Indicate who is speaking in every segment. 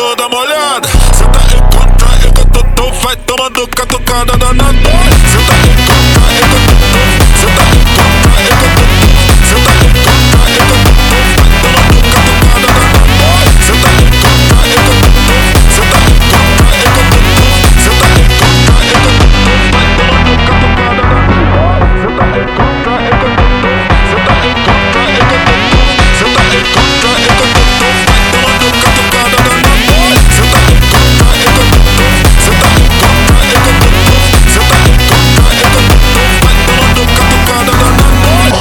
Speaker 1: toda molhada. Cê tá encontra, tu vai tomando catucada danada. Cê tá encontra, cê tá encontra, cê tá encontra, vai tomando catucada danada. Cê tá encontra, cê tá encontra, cê tá encontra, vai tomando catucada danada. Cê tá encontra, cê tá encontra, cê tá encontra, vai tomando catucada danada. Cê tá encontra, cê tá encontra, cê tá encontra, vai tomando catucada danada.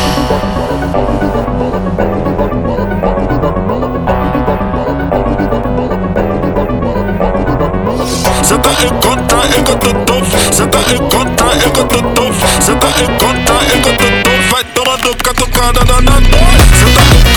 Speaker 1: Cê tá encontra, cê tá encontra, cê tá encontra, vai tomando catucada danada. Cê tá